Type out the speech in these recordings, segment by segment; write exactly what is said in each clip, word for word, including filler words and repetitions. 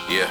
Yeah.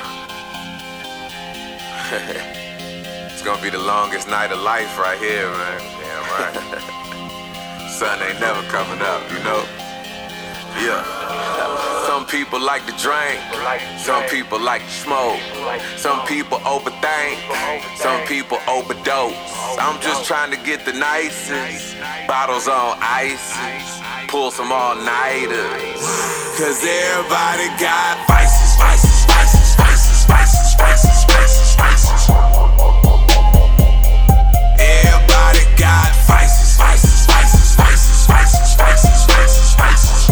It's gonna be the longest night of life right here, man. Damn right. Sun ain't never coming up, you know? Yeah. Some people like to drink, some people like to smoke, some people overthink, some people overdose. I'm just trying to get the nicest, bottles on ice, pull some all-nighters. Cause everybody got vices, vices, vices, vices, vices, vices, vices, vices. Everybody got vices, vices, vices, vices, vices, vices, vices, vices.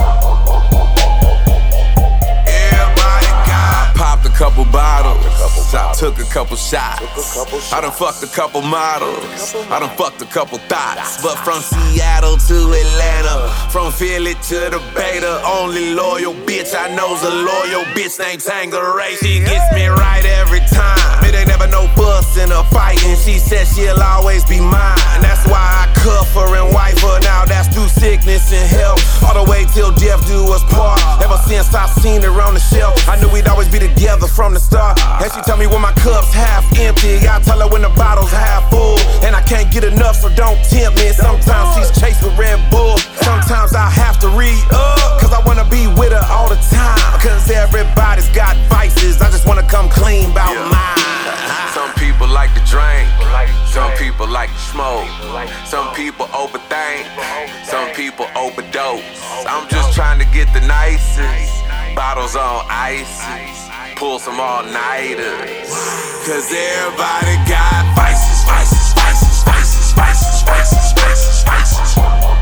Everybody got. I popped a couple bottles, I took a couple shots, I done fucked a couple models, I done fucked a couple thoughts. But from Seattle to Atlanta, from Philly to the Bay, the only loyal bitch I know's a loyal bitch named Tangeray. She gets me right every time. It ain't never no fuss in a fight, and she said she'll always be mine. That's why I cuff her and wife her. Now that's through sickness and health, all the way till death do us part. Ever since I seen her on the shelf, I knew we'd always be together from the start. And she tell me when my cup's half empty, I tell her when the bottle's half full. And I can't get enough, so don't tempt me. Sometimes she's chased with Red Bull, sometimes I have to re-up, cause I wanna be with her all the time. Cause everybody's got vices, I just wanna come clean about yeah. mine. Some people like to drink, some people like to smoke, some people overthink, some people overdose. I'm just trying to get the nicest, bottles on ice, pull some all-nighters. Cause everybody got vices, vices, vices, vices, vices, vices, vices, vices.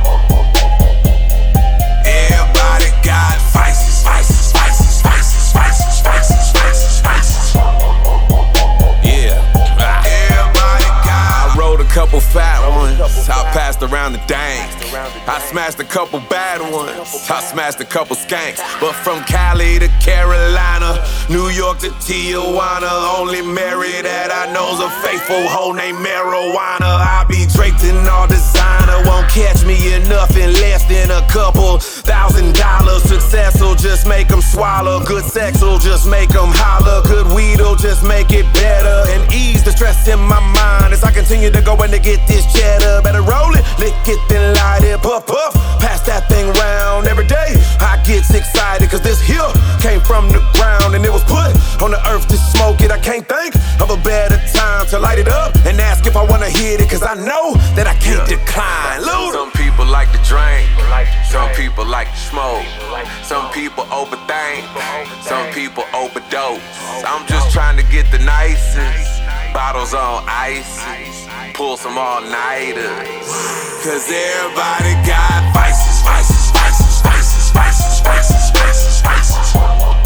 Everybody got vices, vices, vices, vices, vices, vices, vices, vices. Yeah. Everybody got. I rode a couple fat ones, I passed around the dang. I smashed a couple bad ones, I smashed a couple skanks. But from Cali to Carolina, New York to Tijuana, only Mary that I know's a faithful hoe named Marijuana. I be draped in all designer, won't catch me in nothing less than a couple thousand dollars. Success'll just make them swallow, good sex'll just make them holler, good weed'll just make it better and ease the stress in my mind as I continue to go and to get this cheddar. Better roll it, lick it, then light it, puff puff, pass that thing round. Every day I get excited cause this here came from the ground and it was put on the earth to smoke it. I can't think of a better time to light it up and ask if I wanna hit it, cause I know that I can't yeah. decline. Luda. Some people like to drink, some people like to smoke, some people overthink, some people overdose. I'm just trying to get the nicest, bottles on ice, pull some all-nighters. Cause everybody got vices, vices, vices, vices, vices, vices, vices, vices.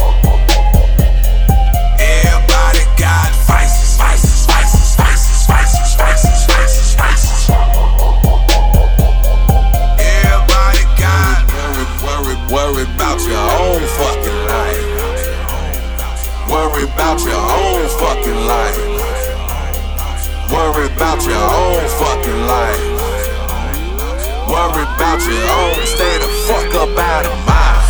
Everybody got vices, vices, vices, vices, vices, vices, vices, vices. Everybody got. Worry, worry, worry about your own fucking life. Worry about your own fucking life. Worry about your own fucking life. Worry about your own. Stay the fuck up out of mine.